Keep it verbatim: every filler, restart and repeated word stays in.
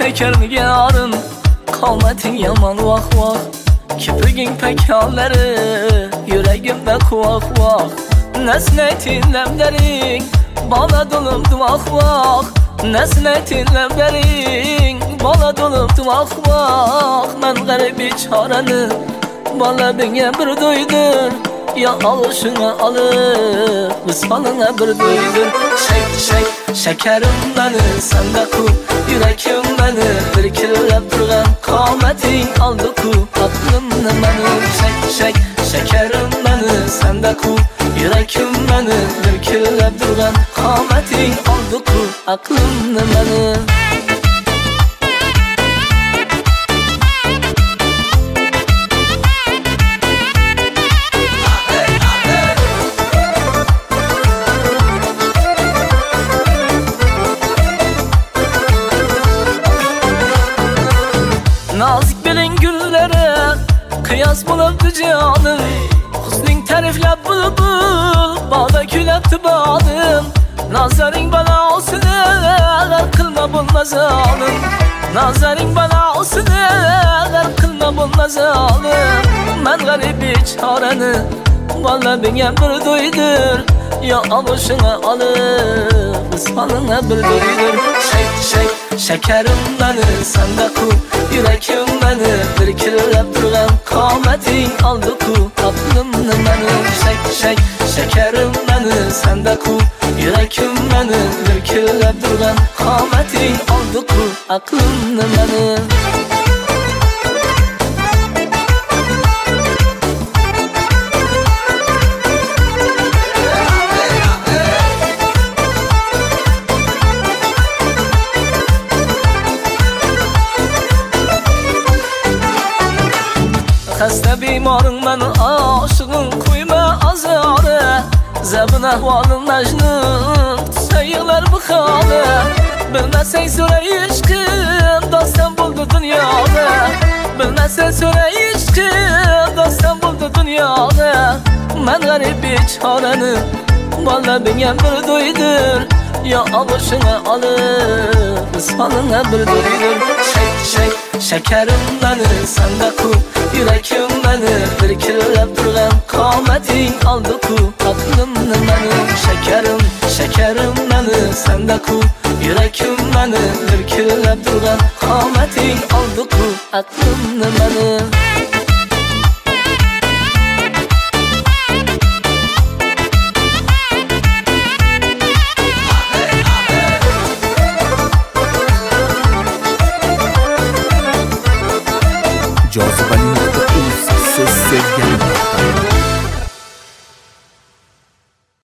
bekar yarın Kometin yaman vah vah Kiprigin pekanları Yüreğimde kuvak vah Nesnetin lemlerin Bana doluptu vah vah Nesnetin lemlerin Bana doluptu vah vah Ben garibi çareni Bana bana bir duydur Ya alışına alıp Ispanına bir duydur Şek şek şekerim beni Sende ku yüreğim beni Bir kirlep durgan Kometin aldı ku Aklımını beni Şek şek şekerim beni Sende ku yüreğim beni Bir kirlep durgan Kometin aldı ku Aklımını beni Nazik belin güllere Kıyas buluptu canım Husnin tariflep bulbul Bağda külüptü bağdım Nazarin bana olsun eğer Kılma bulmaz alım Nazarin bana olsun eğer Kılma bulmaz alım Ben garibi çareni Bana bana bir duydur Ya alışına alıp Ispanına bir duydur Şek şek şekerim beni Sende ku yüreğim beni Bir kirlep durgan Kometin aldı ku Aklımını beni Şek şek şekerim beni Sende ku yüreğim beni Bir kirlep durgan Kometin aldı ku Aklımını beni Xəstə bimarım mən aşığın Kuyma azarı Zəbin əhvalın məcnun Sayıqlar bu xalı Bilməsən sonra işqim Dastan buldu dünyada Bilməsən sonra işqim Dastan buldu dünyada Mən qaribi çarəni Bana bana bir duydur Ya alışına alıp Ispanına bir duydur Şek şek şekerim beni Sende ku yüreğim beni Bir kirlep durgan Kometin aldı ku Aklımını beni Şekerim şekerim beni Sende ku yüreğim beni Bir kirlep durgan Kometin aldı ku Aklımını beni Cazibenin nokta uz Söz sevgen nokta